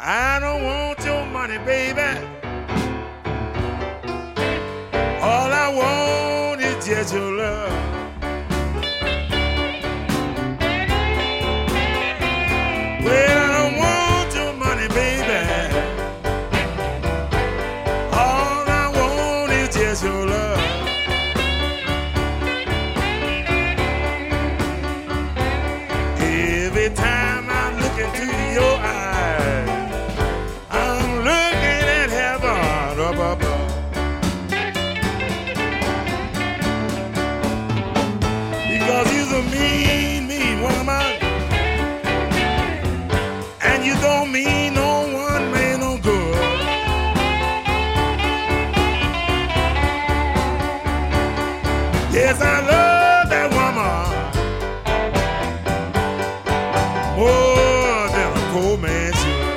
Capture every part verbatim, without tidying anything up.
I don't want your money, baby. All I want is just your love. Well, I don't want your money, baby. All I want is just your love. Every time I look into your eyes, I'm looking at heaven up above. Because you're a mean, mean woman, and you don't mean no one man no good. Yes, I love that woman more than a poor man should.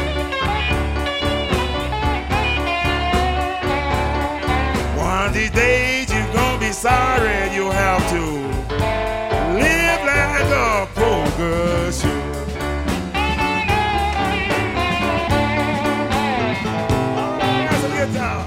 One of these days you're gonna be sorry you have to live like a poor girl should. That's a guitar.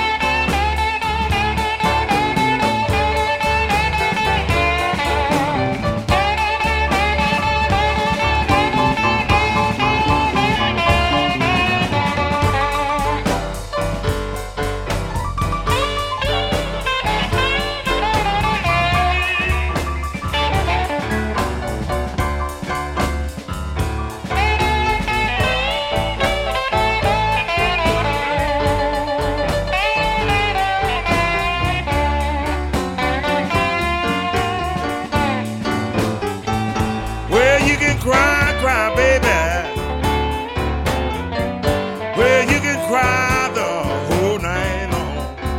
You can cry, cry, baby. Well, you can cry the whole night long.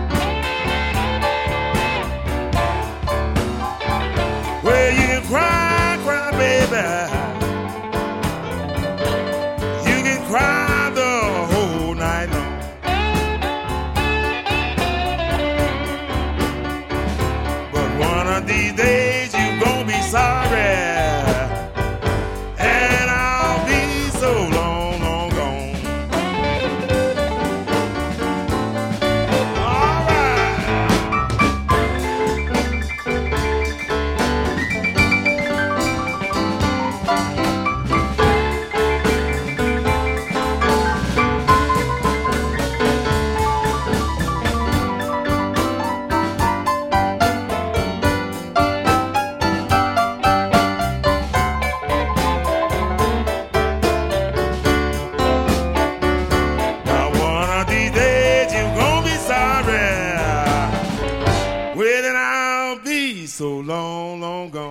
Well, you can cry, cry, baby. You can cry the whole night long. But one of these days you're gonna be sorry. Well, then I'll be so long, long gone.